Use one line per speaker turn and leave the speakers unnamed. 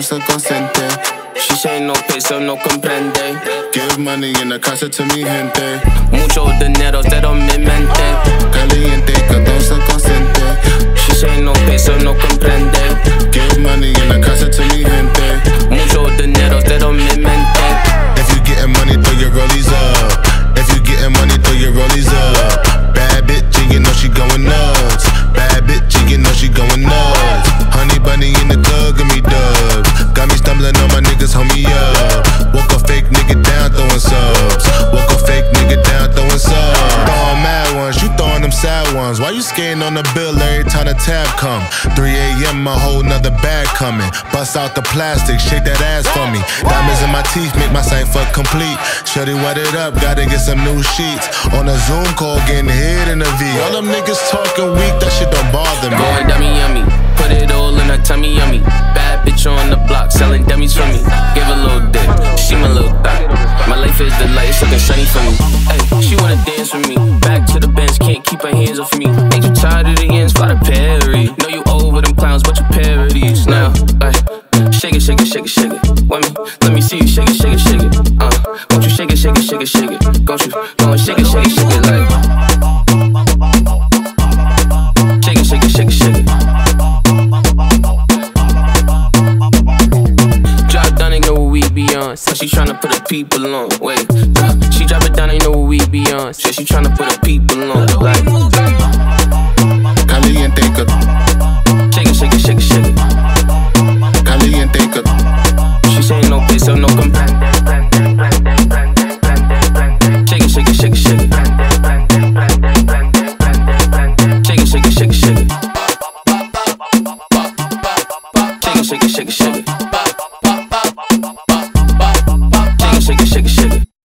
se consente.
She say no peso, no comprende.
Give money en la casa to mi gente.
Mucho dinero, cero mi mente.
Caliente, que todo se consente.
She say no peso, no comprende.
Give money en la casa to mi gente.
Mucho dinero, cero mi mente.
If you getting money, throw your rollies up. If you getting money, throw your rollies up. Bad bitch, and you know she going nuts. Bad bitch, and you know she going nuts. Honey bunny in the club, give me dubs. Got me stumbling on my niggas, hold me up. Woke a fake nigga down, throwing subs. Woke a fake nigga down, throwing subs. Throwing mad ones, you throwing them sad ones. Why you skating on the bill every time the tab come? 3 a.m., a whole nother bag coming. Bust out the plastic, shake that ass for me. Diamonds in my teeth, make my cipher complete. Shorty wet it up, gotta get some new sheets. On a Zoom call, getting hit in the V. All them niggas talking weak, that shit don't bother me.
Going dummy yummy, put it all in her tummy yummy. Bad bitch on the block, selling dummies for me. Give a little dick, she my little thot. My life is the light, it's looking sunny for me. Ay, she wanna dance with me, back to the bench, can't keep her hands off me. Ain't you tired of the ends, fly to Perry. Know you over them clowns, but you parodies. Now, ay, shake it, shake it, shake it, shake it. Let me see you shake it, shake it, shake it. Won't you shake it, shake it, shake it, shake it. Don't you go and shake it, shake it, shake it like. Shake it, shake it, shake it, shake it. Drop down, ain't know what we be on. Said she tryna put her people on. Wait, she drop it down, ain't know what we be on. Said she tryna put her people on. Like,
Caliente, que
shake it, shake it, shake it, shake it.
caliente, que
She say no peso, no comprende. Shake it, shake it, shake it, shake it. Shake it, shake it, shake it, shake it. Shake it, shake it, shake it, shake it.